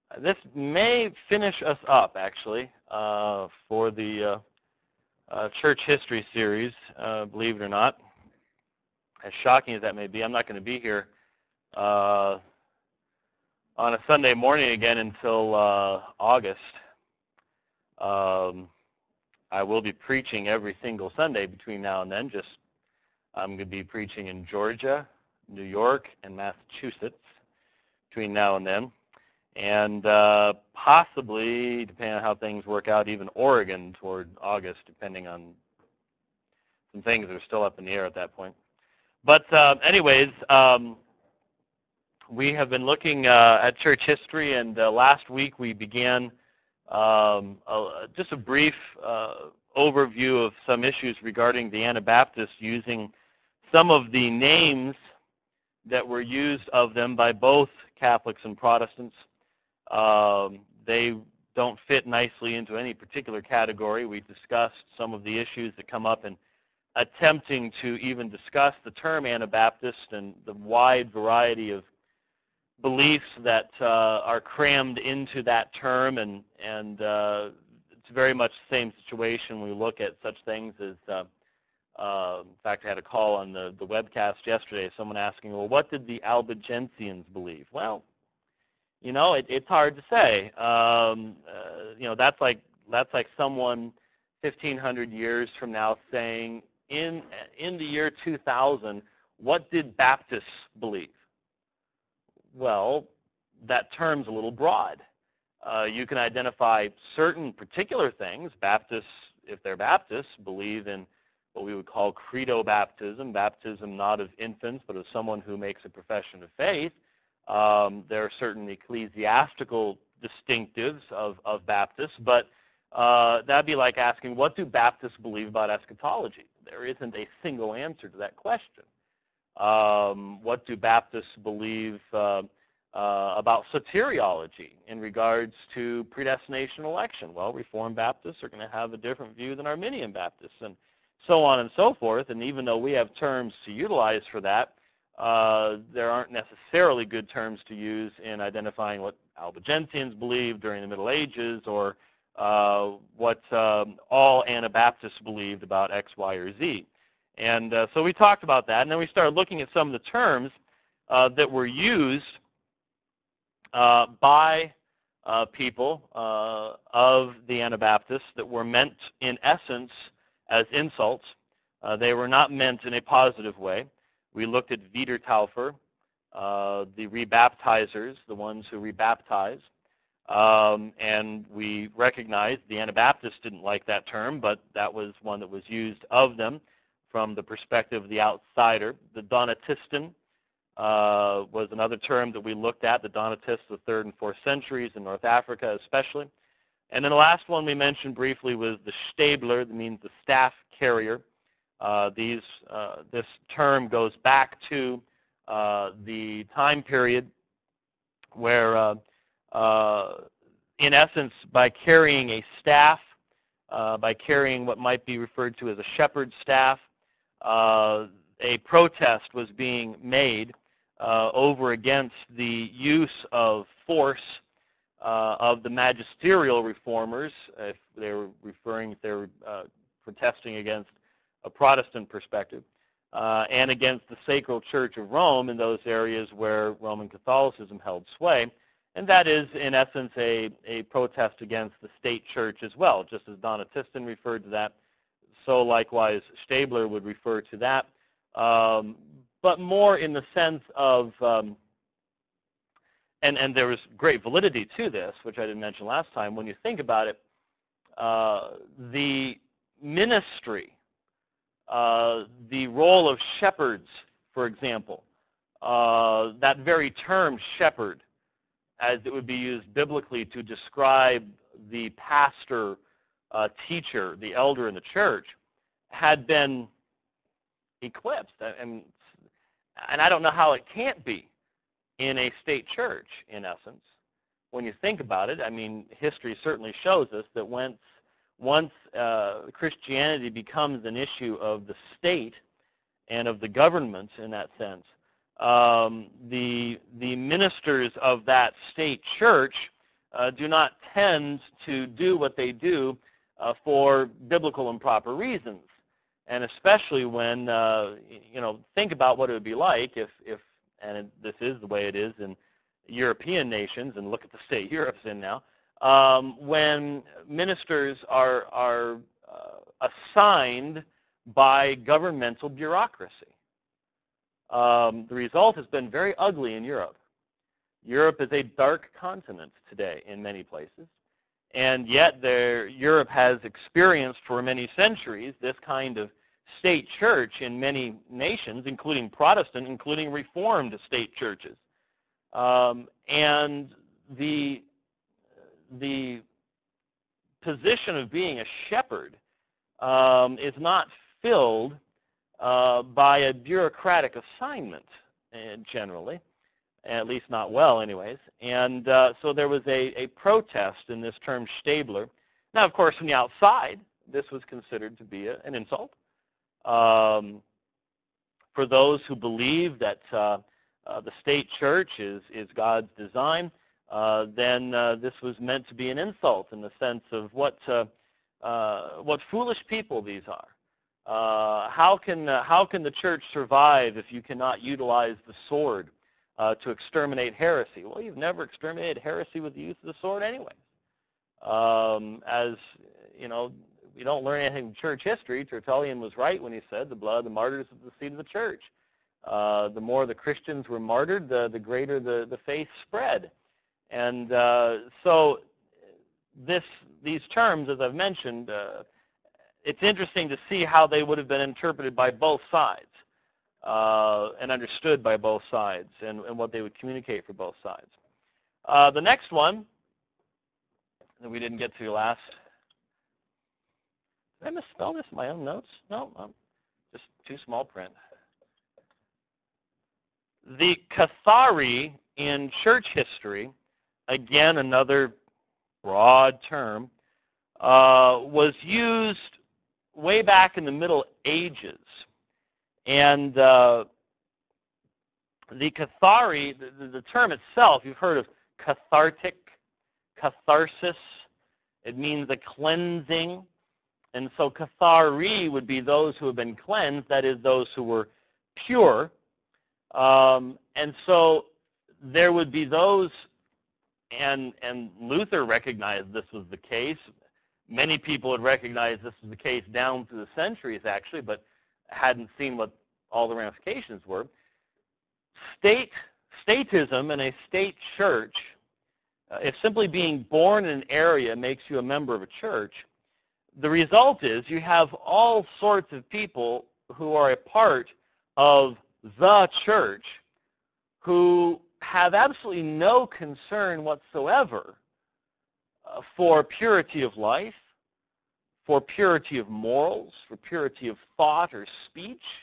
This may finish us up, actually, for the church history series, believe it or not. As shocking as that may be, I'm not going to be here on a Sunday morning again until August. I will be preaching every single Sunday between now and then. I'm going to be preaching in Georgia, New York, and Massachusetts between now and then. And possibly, depending on how things work out, even Oregon toward August, depending on some things that are still up in the air at that point. But anyways, we have been looking at church history, and last week we began just a brief overview of some issues regarding the Anabaptists using some of the names that were used of them by both Catholics and Protestants. They don't fit nicely into any particular category. We discussed some of the issues that come up in attempting to even discuss the term Anabaptist and the wide variety of beliefs that are crammed into that term, and it's very much the same situation when we look at such things as, in fact, I had a call on the webcast yesterday, someone asking, well, what did the Albigensians believe? Well, you know, it's hard to say. You know, that's like someone 1,500 years from now saying, in the year 2000, what did Baptists believe? Well, that term's a little broad. You can identify certain particular things. Baptists, if they're Baptists, believe in what we would call credo baptism, baptism not of infants, but of someone who makes a profession of faith. There are certain ecclesiastical distinctives of Baptists, but that'd be like asking, what do Baptists believe about eschatology? There isn't a single answer to that question. What do Baptists believe about soteriology in regards to predestination election? Well, Reformed Baptists are going to have a different view than Arminian Baptists, and so on and so forth. And even though we have terms to utilize for that, there aren't necessarily good terms to use in identifying what Albigensians believed during the Middle Ages, or what all Anabaptists believed about X, Y, or Z. And so we talked about that, and then we started looking at some of the terms that were used by people of the Anabaptists that were meant, in essence, as insults. They were not meant in a positive way. We looked at Wiedertaufer, the rebaptizers, the ones who rebaptize, and we recognized the Anabaptists didn't like that term, but that was one that was used of them from the perspective of the outsider. The Donatistan was another term that we looked at, the Donatists of the 3rd and 4th centuries in North Africa especially. And then the last one we mentioned briefly was the Stabler, that means the staff carrier. This term goes back to the time period where, in essence, by carrying a staff, by carrying what might be referred to as a shepherd's staff, a protest was being made over against the use of force of the magisterial reformers, if they were protesting against a Protestant perspective, and against the Sacred Church of Rome in those areas where Roman Catholicism held sway. And that is, in essence, a protest against the state church as well. Just as Donatistan referred to that, so likewise Stabler would refer to that, but more in the sense of, and there was great validity to this, which I didn't mention last time. When you think about it, the ministry, the role of shepherds, for example, that very term shepherd, as it would be used biblically to describe the pastor, teacher, the elder in the church, had been eclipsed. And I don't know how it can't be in a state church, in essence. When you think about it, I mean, history certainly shows us that once Christianity becomes an issue of the state and of the government in that sense, the ministers of that state church do not tend to do what they do for biblical and proper reasons. And especially when, think about what it would be like if and this is the way it is in European nations, and look at the state Europe's in now, when ministers are assigned by governmental bureaucracy. The result has been very ugly in Europe. Europe is a dark continent today in many places, and yet Europe has experienced for many centuries this kind of state church in many nations, including Protestant, including Reformed state churches. And the position of being a shepherd is not filled by a bureaucratic assignment generally, at least not well anyways. And so there was a protest in this term Stabler. Now, of course, from the outside, this was considered to be an insult. For those who believe that the state church is God's design, then this was meant to be an insult in the sense of what foolish people these are. How can the church survive if you cannot utilize the sword to exterminate heresy? Well, you've never exterminated heresy with the use of the sword anyway. As you know, we don't learn anything from church history. Tertullian was right when he said the blood of the martyrs is the seed of the church. The more the Christians were martyred, the greater the faith spread. And so these terms, as I've mentioned, it's interesting to see how they would have been interpreted by both sides and understood by both sides and what they would communicate for both sides. The next one that we didn't get to last. Did I misspell this in my own notes? No, just too small print. The Cathari in church history, again another broad term, was used way back in the Middle Ages. And the Cathari, the term itself, you've heard of cathartic, catharsis. It means a cleansing. And so Cathari would be those who have been cleansed, that is, those who were pure. And so there would be those, and Luther recognized this was the case. Many people had recognized this was the case down through the centuries, actually, but hadn't seen what all the ramifications were. Statism in a state church, if simply being born in an area makes you a member of a church, the result is you have all sorts of people who are a part of the church who have absolutely no concern whatsoever for purity of life, for purity of morals, for purity of thought or speech.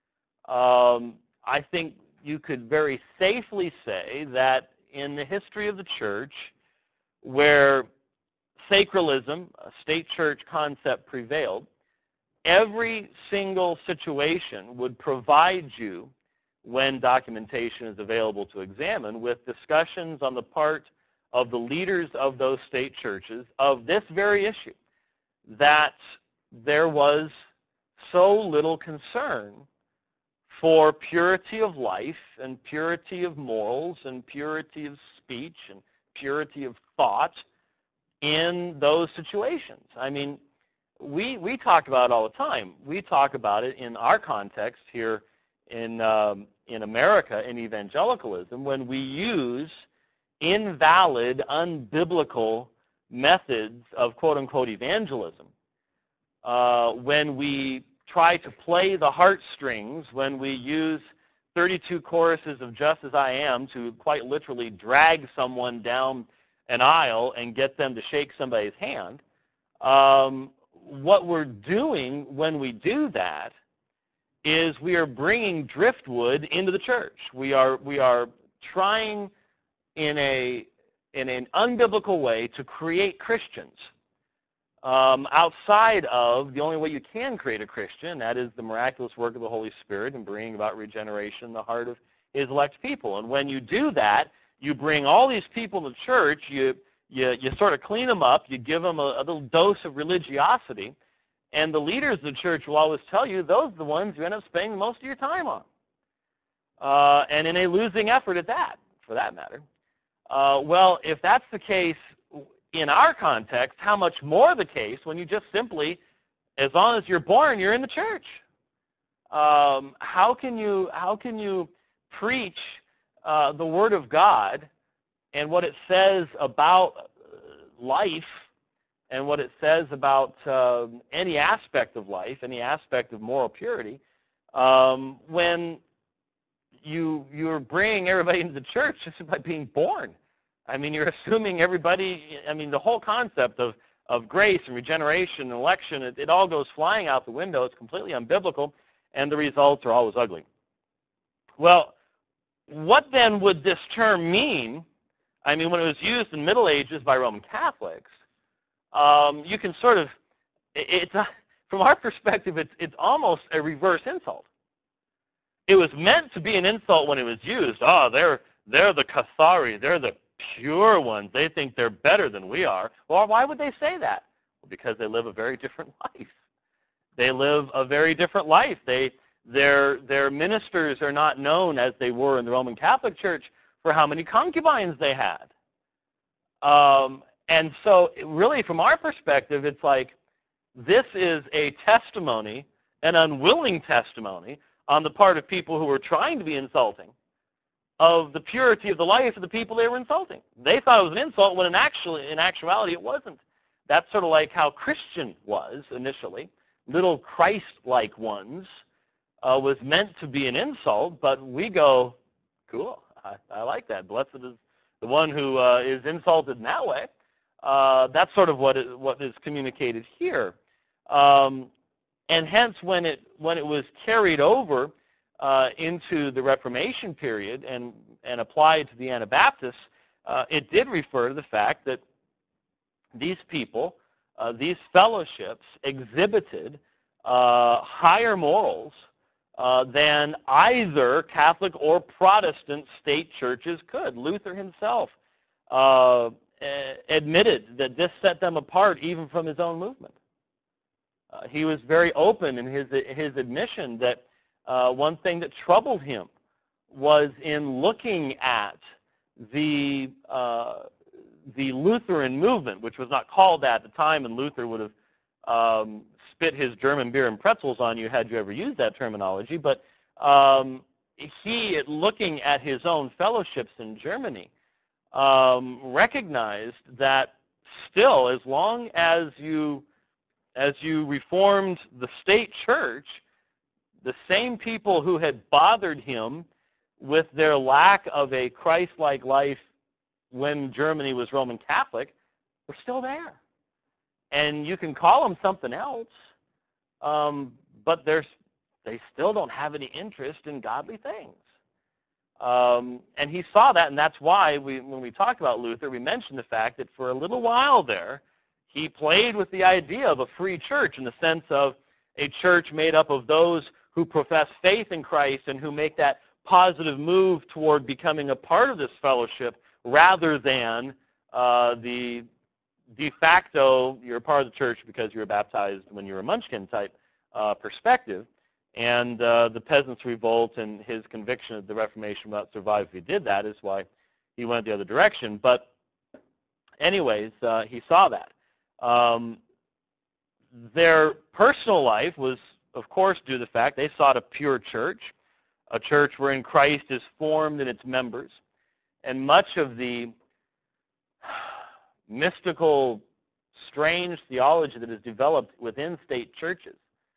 I think you could very safely say that in the history of the church, where sacralism, a state church concept, prevailed, every single situation would provide you, when documentation is available to examine, with discussions on the part of the leaders of those state churches of this very issue, that there was so little concern for purity of life and purity of morals and purity of speech and purity of thought in those situations. I mean, we talk about it all the time. We talk about it in our context here in America, in evangelicalism, when we use invalid, unbiblical methods of quote-unquote evangelism, when we try to play the heartstrings, when we use 32 choruses of Just As I Am to quite literally drag someone down an aisle and get them to shake somebody's hand, what we're doing when we do that is we are bringing driftwood into the church. We are trying in an unbiblical way to create Christians outside of the only way you can create a Christian, that is the miraculous work of the Holy Spirit and bringing about regeneration in the heart of his elect people. And when you do that, you bring all these people to church, you you sort of clean them up, you give them a little dose of religiosity, and the leaders of the church will always tell you those are the ones you end up spending most of your time on. And in a losing effort at that, for that matter. Well, if that's the case in our context, how much more the case when you just simply, as long as you're born, you're in the church? How can you preach the Word of God and what it says about life and what it says about any aspect of life, any aspect of moral purity, when you're bringing everybody into the church just by being born? I mean, you're assuming everybody, I mean, the whole concept of grace and regeneration and election, it all goes flying out the window. It's completely unbiblical, and the results are always ugly. Well, what then would this term mean? I mean, when it was used in the Middle Ages by Roman Catholics, you can sort of, from our perspective, it's almost a reverse insult. It was meant to be an insult when it was used. Oh, they're the Cathari, they're the pure ones. They think they're better than we are. Well, why would they say that? Well, because they live a very different life. They live a very different life. Their ministers are not known as they were in the Roman Catholic Church for how many concubines they had. And so really from our perspective, it's like this is a testimony, an unwilling testimony on the part of people who were trying to be insulting of the purity of the life of the people they were insulting. They thought it was an insult when in actuality it wasn't. That's sort of like how Christian was initially. Little Christ-like ones was meant to be an insult, but we go, cool, I like that. Blessed is the one who is insulted in that way. That's sort of what is communicated here. And hence, when it was carried over into the Reformation period and applied to the Anabaptists, it did refer to the fact that these people, these fellowships, exhibited higher morals than either Catholic or Protestant state churches could. Luther himself admitted that this set them apart even from his own movement. He was very open in his admission that one thing that troubled him was in looking at the Lutheran movement, which was not called that at the time, and Luther would have spit his German beer and pretzels on you had you ever used that terminology. But he, looking at his own fellowships in Germany, recognized that still, as long as you reformed the state church, the same people who had bothered him with their lack of a Christ-like life when Germany was Roman Catholic were still there. And you can call them something else, but they still don't have any interest in godly things. And he saw that, and that's why when we talked about Luther, we mentioned the fact that for a little while there, he played with the idea of a free church in the sense of a church made up of those who profess faith in Christ and who make that positive move toward becoming a part of this fellowship rather than the de facto, you're a part of the church because you were baptized when you were a Munchkin type perspective. And the Peasants' Revolt and his conviction of the Reformation would not survive if he did that is why he went the other direction. But anyways, he saw that. Their personal life was, of course, due to the fact they sought a pure church, a church wherein Christ is formed in its members. And much of the mystical, strange theology that is developed within state churches,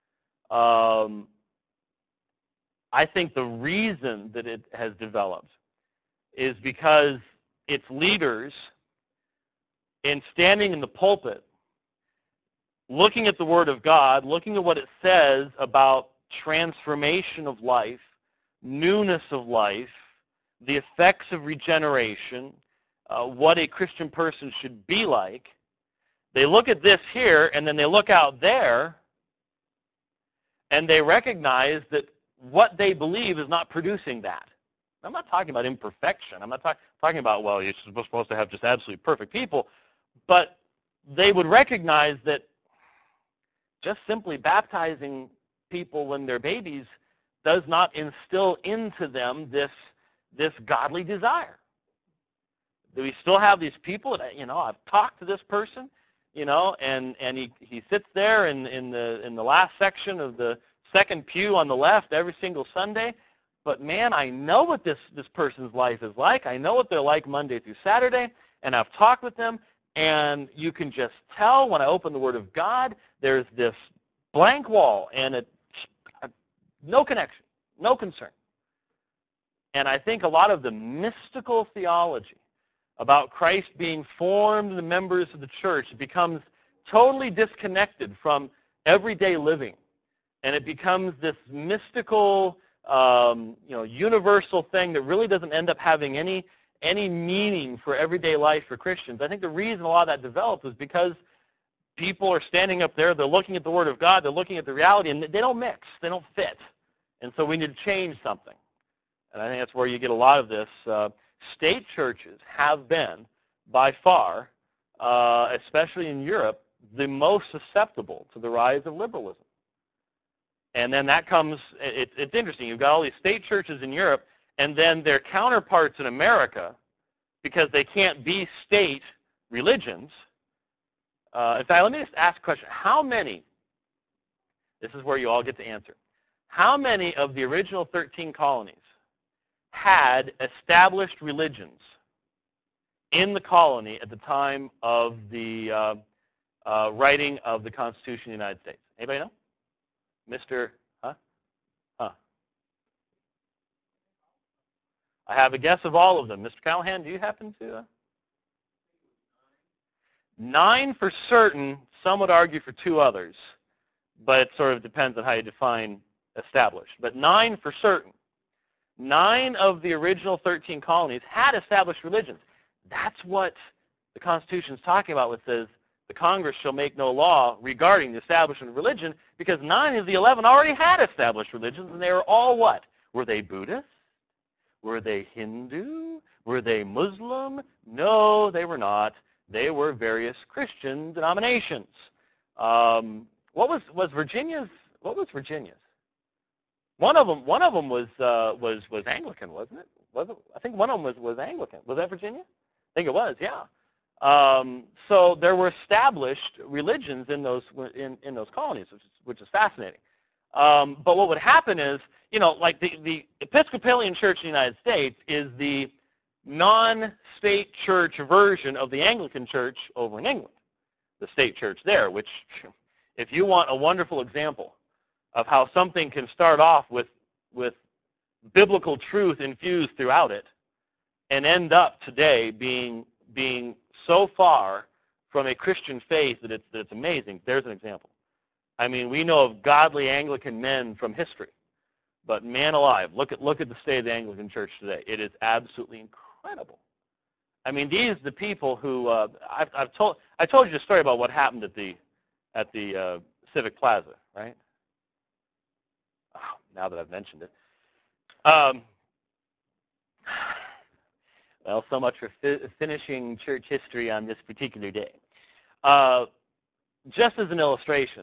I think the reason that it has developed is because its leaders, in standing in the pulpit, looking at the Word of God, looking at what it says about transformation of life, newness of life, the effects of regeneration, what a Christian person should be like, they look at this here and then they look out there and they recognize that what they believe is not producing that. I'm not talking about imperfection. I'm not talking about, well, you're supposed to have just absolutely perfect people. But they would recognize that just simply baptizing people when they're babies does not instill into them this godly desire. We still have these people that, I've talked to this person, and he sits there in the last section of the second pew on the left every single Sunday. But man, I know what this person's life is like. I know what they're like Monday through Saturday, and I've talked with them, and you can just tell when I open the Word of God, there's this blank wall, and no connection, no concern. And I think a lot of the mystical theology about Christ being formed in the members of the church, it becomes totally disconnected from everyday living. And it becomes this mystical, universal thing that really doesn't end up having any meaning for everyday life for Christians. I think the reason a lot of that developed is because people are standing up there, they're looking at the Word of God, they're looking at the reality, and they don't mix, they don't fit. And so we need to change something. And I think that's where you get a lot of this. State churches have been, by far, especially in Europe, the most susceptible to the rise of liberalism. And then that comes, it's interesting, you've got all these state churches in Europe, and then their counterparts in America, because they can't be state religions. In fact, let me just ask a question. How many, this is where you all get to answer, how many of the original 13 colonies had established religions in the colony at the time of the writing of the Constitution of the United States? Anybody know? Mr. I have a guess of all of them. Mr. Callahan, do you happen to? 9 for certain. Some would argue for 2 others, but it sort of depends on how you define established. But 9 for certain. 9 of the original 13 colonies had established religions. That's what the Constitution is talking about when it says the Congress shall make no law regarding the establishment of religion, because 9 of the 11 already had established religions, and they were all what? Were they Buddhist? Were they Hindu? Were they Muslim? No, they were not. They were various Christian denominations. What was Virginia's? What was Virginia's? One of them was Anglican, wasn't it? I think one of them was Anglican. Was that Virginia? I think it was. Yeah. So there were established religions in those colonies, which is fascinating. But what would happen is, like the Episcopalian Church in the United States is the non-state church version of the Anglican Church over in England, the state church there, which, if you want a wonderful example of how something can start off with biblical truth infused throughout it and end up today being so far from a Christian faith that it's amazing. There's an example. I mean, we know of godly Anglican men from history, but man alive, look at the state of the Anglican Church today. It is absolutely incredible. I mean, these are the people who I told you the story about what happened at the Civic Plaza, right? Oh, now that I've mentioned it. Well, so much for finishing church history on this particular day. Just as an illustration,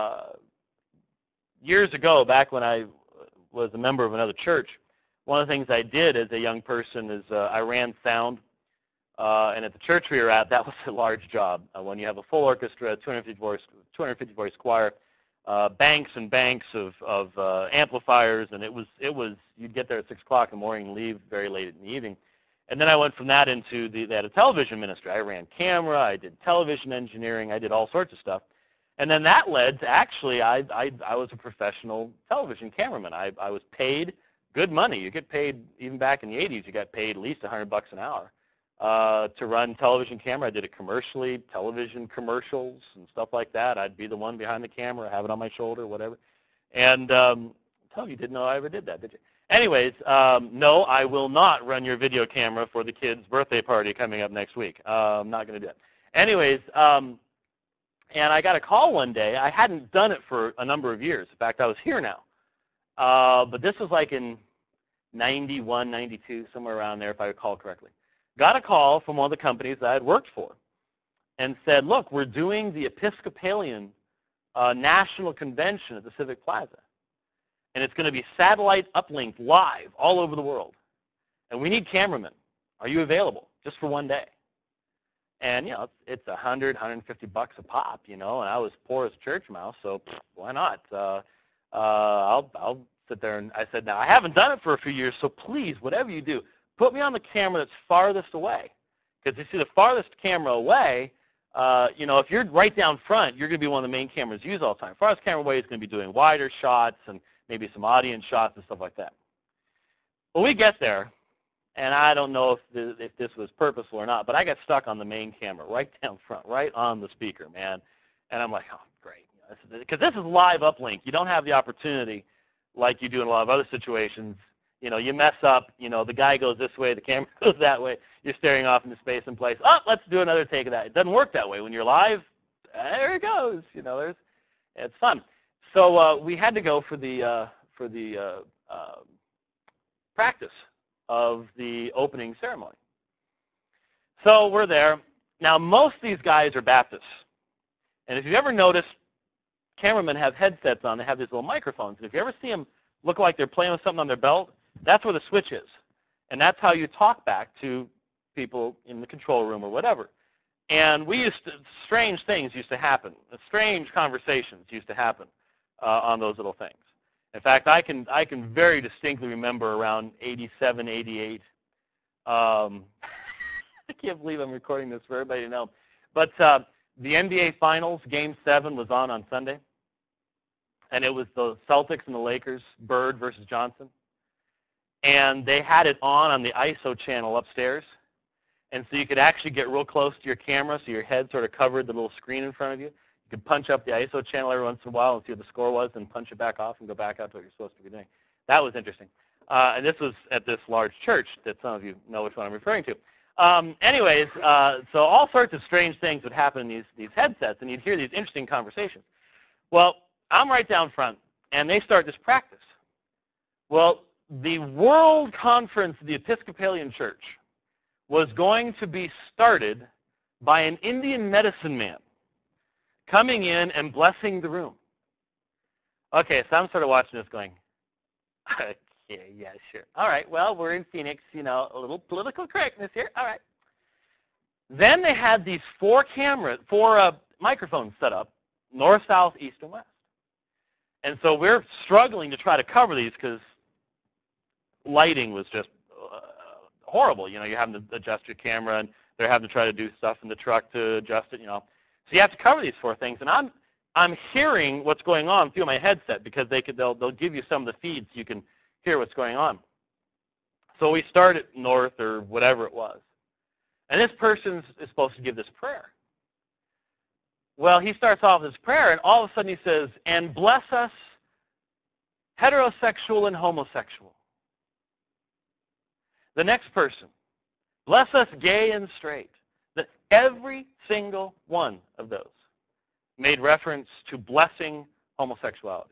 years ago, back when I was a member of another church, one of the things I did as a young person is I ran sound. And at the church we were at, that was a large job. When you have a full orchestra, 250 voice choir, banks and banks of amplifiers, and it was you'd get there at 6 o'clock in the morning and leave very late in the evening. And then I went from that into a television ministry. I ran camera, I did television engineering, I did all sorts of stuff. And then that led to actually I was a professional television cameraman. I was paid good money. You get paid, even back in the 80s, you got paid at least $100 an hour to run television camera. I did it commercially, television commercials and stuff like that. I'd be the one behind the camera, have it on my shoulder, whatever. And you didn't know I ever did that, did you? Anyways, no, I will not run your video camera for the kid's birthday party coming up next week. I'm not going to do it. Anyways, and I got a call one day. I hadn't done it for a number of years. In fact, I was here now. But this was like in 91, 92, somewhere around there if I recall correctly. Got a call from one of the companies that I had worked for and said, look, we're doing the Episcopalian National Convention at the Civic Plaza. And it's going to be satellite uplinked live all over the world. And we need cameramen. Are you available just for one day? And, it's $100, $150 a pop, and I was poor as a church mouse, so why not? I'll sit there, and I said, now, I haven't done it for a few years, so please, whatever you do, put me on the camera that's farthest away. Because you see, the farthest camera away, if you're right down front, you're going to be one of the main cameras used all the time. Farthest camera away is going to be doing wider shots and maybe some audience shots and stuff like that. Well, we get there, and I don't know if this was purposeful or not, but I got stuck on the main camera right down front, right on the speaker, man. And I'm like, oh, great. Because this is live uplink. You don't have the opportunity like you do in a lot of other situations. You mess up, the guy goes this way, the camera goes that way. You're staring off into space and place. Oh, let's do another take of that. It doesn't work that way. When you're live, there it goes. It's fun. So we had to go for the practice of the opening ceremony. So we're there. Now, most of these guys are Baptists. And if you've ever noticed, cameramen have headsets on. They have these little microphones. And if you ever see them look like they're playing with something on their belt, that's where the switch is. And that's how you talk back to people in the control room or whatever. And strange things used to happen. Strange conversations used to happen on those little things. In fact, I can very distinctly remember around 87, 88. I can't believe I'm recording this for everybody to know. But the NBA Finals, Game 7, was on Sunday. And it was the Celtics and the Lakers, Bird versus Johnson. And they had it on the ISO channel upstairs. And so you could actually get real close to your camera so your head sort of covered the little screen in front of you. You could punch up the ISO channel every once in a while and see what the score was and punch it back off and go back out to what you're supposed to be doing. That was interesting. And this was at this large church that some of you know which one I'm referring to. So all sorts of strange things would happen in these headsets, and you'd hear these interesting conversations. Well, I'm right down front, and they start this practice. Well, the World Conference of the Episcopalian Church was going to be started by an Indian medicine man coming in and blessing the room. Okay, so I'm sort of watching this going, okay, yeah, sure. All right, well, we're in Phoenix, a little political correctness here. All right. Then they had these four microphones set up, north, south, east, and west. And so we're struggling to try to cover these because lighting was just horrible. You're having to adjust your camera, and they're having to try to do stuff in the truck to adjust it, So you have to cover these four things. And I'm hearing what's going on through my headset because they'll give you some of the feeds so you can hear what's going on. So we start at north or whatever it was. And this person is supposed to give this prayer. Well, he starts off with his prayer, and all of a sudden he says, and bless us heterosexual and homosexual. The next person, bless us gay and straight. Every single one of those made reference to blessing homosexuality.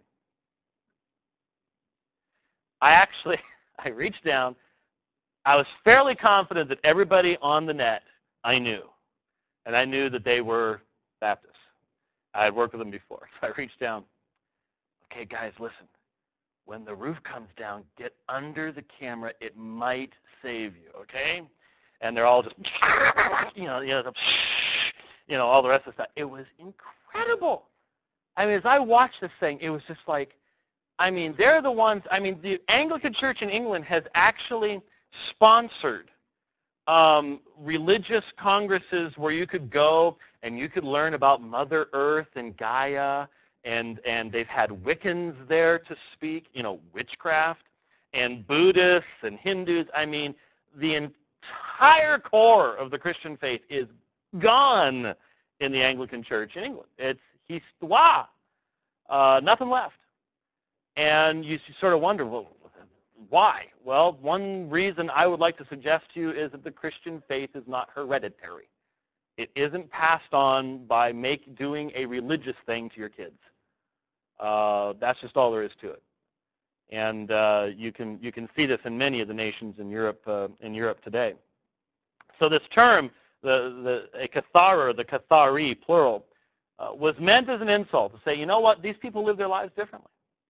I reached down. I was fairly confident that everybody on the net I knew. And I knew that they were Baptists. I had worked with them before. So I reached down. Okay, guys, listen. When the roof comes down, get under the camera. It might save you, okay? And they're all just, all the rest of the stuff. It was incredible. As I watched this thing, it was just like, they're the ones, the Anglican Church in England has actually sponsored religious congresses where you could go and you could learn about Mother Earth and Gaia, and they've had Wiccans there to speak, witchcraft, and Buddhists and Hindus. The entire core of the Christian faith is gone in the Anglican Church in England. It's histoire, nothing left. And you sort of wonder, well, why? Well, one reason I would like to suggest to you is that the Christian faith is not hereditary. It isn't passed on by doing a religious thing to your kids. That's just all there is to it. And you can see this in many of the nations in Europe today. So this term, a Cathara, the Cathari, plural, was meant as an insult to say, you know what, these people live their lives differently.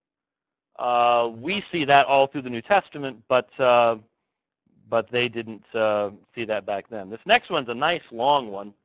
We see that all through the New Testament, but they didn't see that back then. This next one's a nice long one.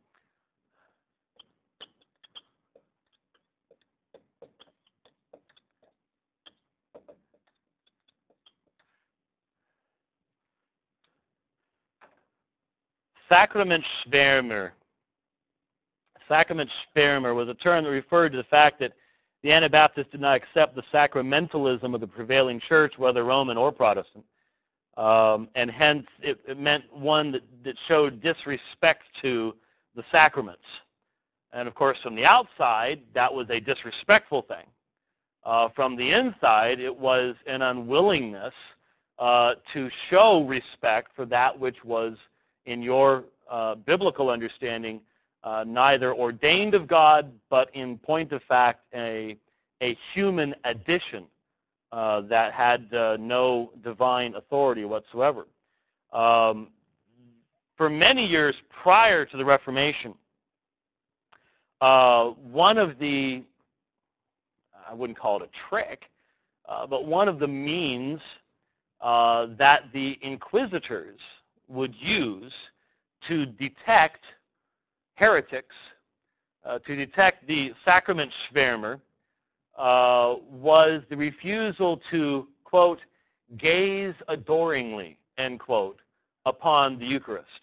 Sakramentsschwärmer. Sakramentsschwärmer was a term that referred to the fact that the Anabaptists did not accept the sacramentalism of the prevailing church, whether Roman or Protestant. And hence it meant one that showed disrespect to the sacraments. And of course, from the outside, that was a disrespectful thing. From the inside, it was an unwillingness to show respect for that which was, in your biblical understanding, neither ordained of God, but in point of fact, a human addition that had no divine authority whatsoever. For many years prior to the Reformation, one of the, I wouldn't call it a trick, but one of the means that the inquisitors would use to detect heretics, to detect the Sakramentsschwärmer, was the refusal to, quote, gaze adoringly, end quote, upon the Eucharist.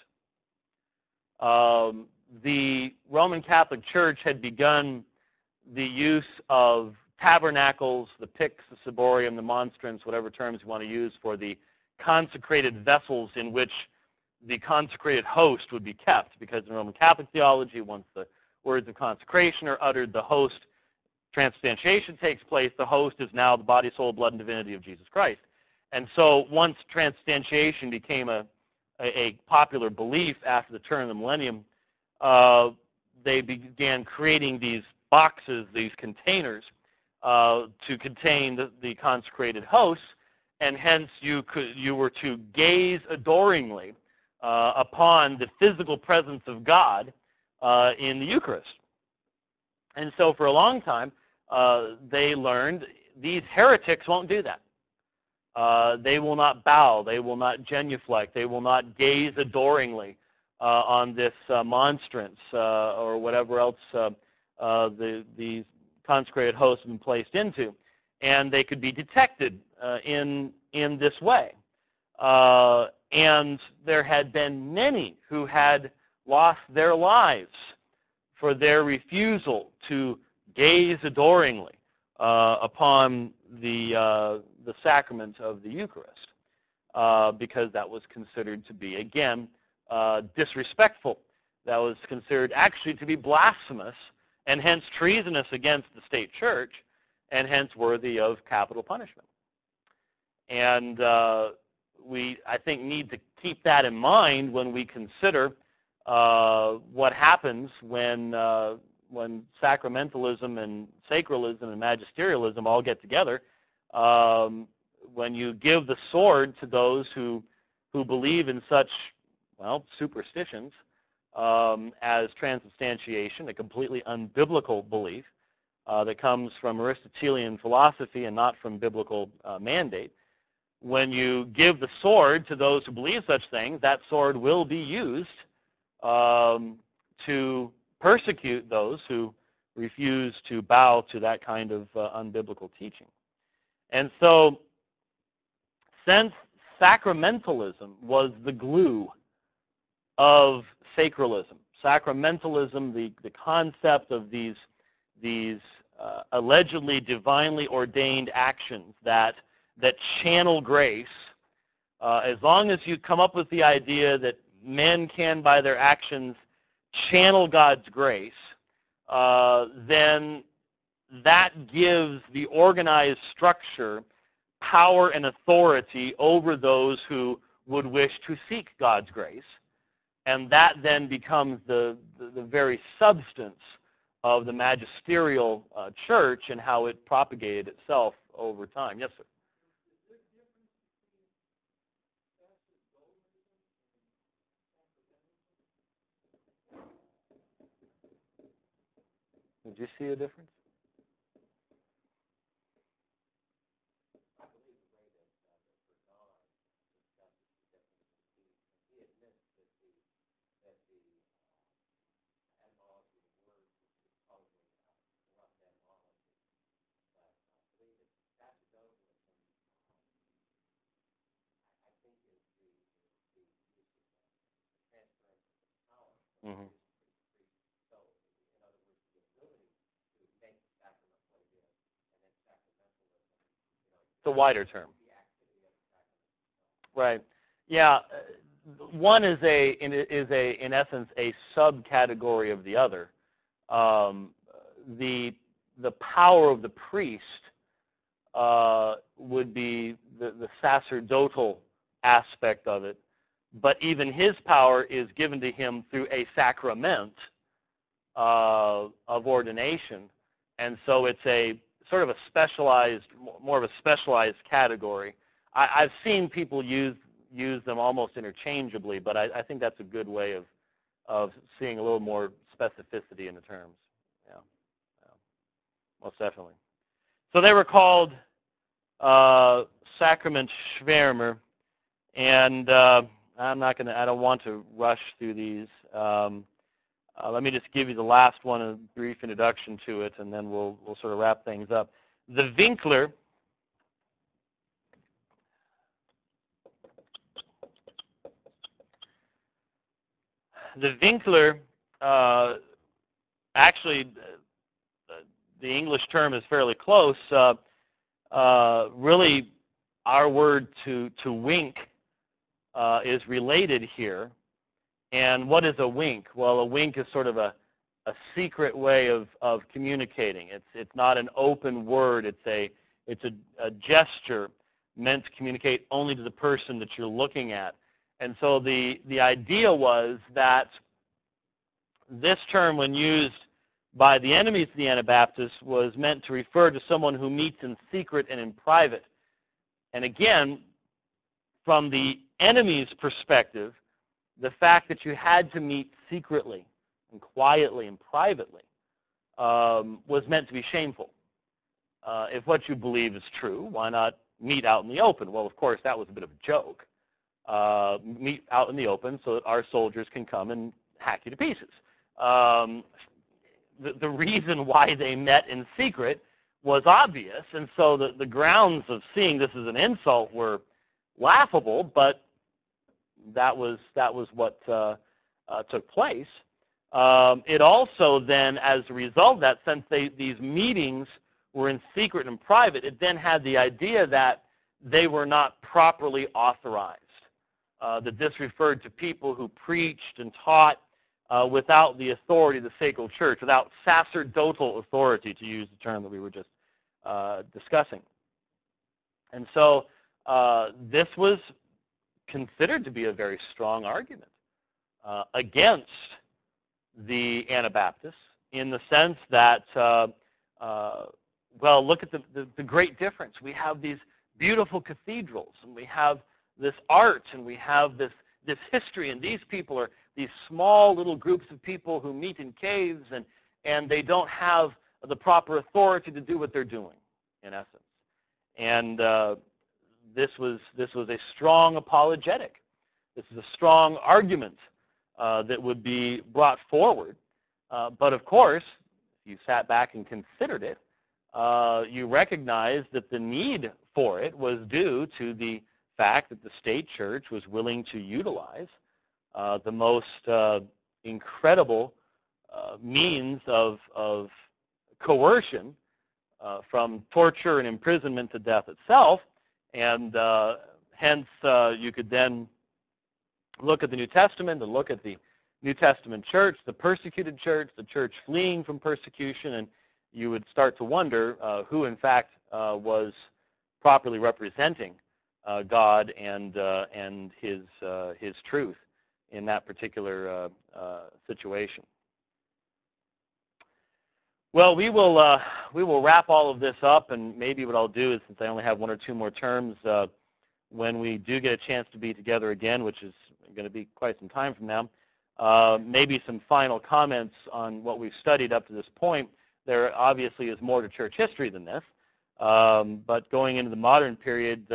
The Roman Catholic Church had begun the use of tabernacles, the pyx, the ciborium, the monstrance, whatever terms you want to use, for the consecrated vessels in which the consecrated host would be kept, because in Roman Catholic theology, once the words of consecration are uttered, the host, transubstantiation takes place, the host is now the body, soul, blood, and divinity of Jesus Christ. And so once transubstantiation became a popular belief after the turn of the millennium, they began creating these boxes, these containers, to contain the consecrated hosts, and hence you were to gaze adoringly upon the physical presence of God in the Eucharist. And so for a long time, they learned these heretics won't do that. They will not bow. They will not genuflect. They will not gaze adoringly on this monstrance or whatever else the consecrated host have been placed into. And they could be detected in this way. And there had been many who had lost their lives for their refusal to gaze adoringly upon the sacrament of the Eucharist, because that was considered to be, again, disrespectful. That was considered actually to be blasphemous, and hence treasonous against the state church, and hence worthy of capital punishment. And we, I think, need to keep that in mind when we consider what happens when sacramentalism and sacralism and magisterialism all get together. When you give the sword to those who believe in such, well, superstitions as transubstantiation, a completely unbiblical belief that comes from Aristotelian philosophy and not from biblical mandate. When you give the sword to those who believe such things, that sword will be used to persecute those who refuse to bow to that kind of unbiblical teaching. And so, since sacramentalism was the glue of sacralism, sacramentalism, the concept of these allegedly divinely ordained actions that channel grace, as long as you come up with the idea that men can, by their actions, channel God's grace, then that gives the organized structure power and authority over those who would wish to seek God's grace. And that then becomes the very substance of the magisterial church and how it propagated itself over time. Yes, sir? Did you see a difference? Mm-hmm. It's a wider term. Right. Yeah. One is in essence a subcategory of the other. Um, the power of the priest would be the sacerdotal aspect of it, but even his power is given to him through a sacrament of ordination, and so it's a sort of a specialized, more of a specialized category. I've seen people use them almost interchangeably, but I think that's a good way of seeing a little more specificity in the terms. Yeah, yeah, most definitely. So they were called Sacrament Schwärmer, and I don't want to rush through these. Let me just give you the last one, a brief introduction to it, and then we'll sort of wrap things up. The Winkler actually, the English term is fairly close. Really, our word to wink is related here. And what is a wink? Well, a wink is sort of a secret way of communicating. It's not an open word. It's a gesture meant to communicate only to the person that you're looking at. And so the idea was that this term, when used by the enemies of the Anabaptists, was meant to refer to someone who meets in secret and in private. And again, from the enemy's perspective, the fact that you had to meet secretly and quietly and privately was meant to be shameful. If what you believe is true, why not meet out in the open? Well, of course, that was a bit of a joke. Meet out in the open so that our soldiers can come and hack you to pieces. The reason why they met in secret was obvious, and so the grounds of seeing this as an insult were laughable, but that was what took place. It also then, as a result of that, since these meetings were in secret and private, it then had the idea that they were not properly authorized, that this referred to people who preached and taught without the authority of the sacred church, without sacerdotal authority, to use the term that we were just discussing. And so this was considered to be a very strong argument against the Anabaptists, in the sense that, well, look at the great difference. We have these beautiful cathedrals, and we have this art, and we have this history, and these people are these small little groups of people who meet in caves, and they don't have the proper authority to do what they're doing, in essence. And this was a strong apologetic. This is a strong argument that would be brought forward. But of course, if you sat back and considered it, you recognize that the need for it was due to the fact that the state church was willing to utilize the most incredible means of coercion, from torture and imprisonment to death itself. And hence, you could then look at the New Testament and look at the New Testament church, the persecuted church, the church fleeing from persecution, and you would start to wonder who, in fact, was properly representing God and his truth in that particular situation. Well, we will wrap all of this up, and maybe what I'll do is, since I only have one or two more terms, when we do get a chance to be together again, which is going to be quite some time from now, maybe some final comments on what we've studied up to this point. there obviously is more to church history than this. But going into the modern period,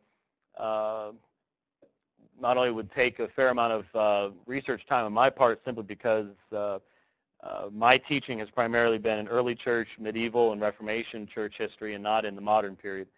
not only would take a fair amount of research time on my part simply because my teaching has primarily been in early church, medieval, and Reformation church history and not in the modern period.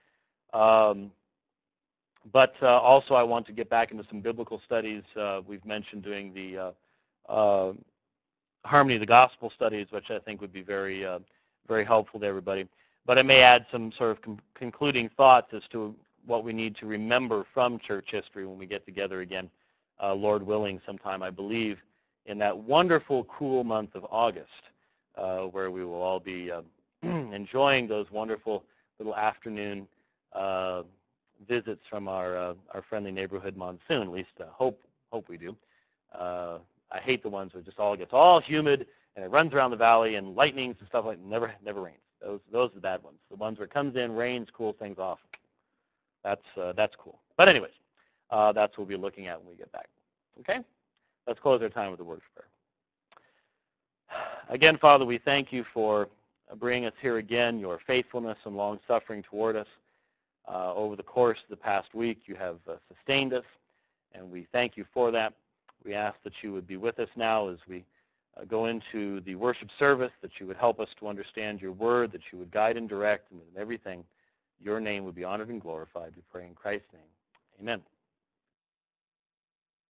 But also I want to get back into some biblical studies. We've mentioned doing the Harmony of the Gospel studies, which I think would be very, very helpful to everybody. But I may add some sort of concluding thoughts as to what we need to remember from church history when we get together again, Lord willing, sometime, I believe, in that wonderful, cool month of August, where we will all be enjoying those wonderful little afternoon visits from our friendly neighborhood monsoon. At least hope we do. I hate the ones where it just all gets all humid and it runs around the valley and lightnings and stuff like that. Never rains. Those are the bad ones. The ones where it comes in, rains, cools things off. That's cool. But anyways, that's what we'll be looking at when we get back. Okay? Let's close our time with a word of prayer. Again, Father, we thank you for bringing us here again, your faithfulness and long-suffering toward us. Over the course of the past week, you have sustained us, and we thank you for that. We ask that you would be with us now as we go into the worship service, that you would help us to understand your word, that you would guide and direct, and in everything, your name would be honored and glorified. We pray in Christ's name. Amen.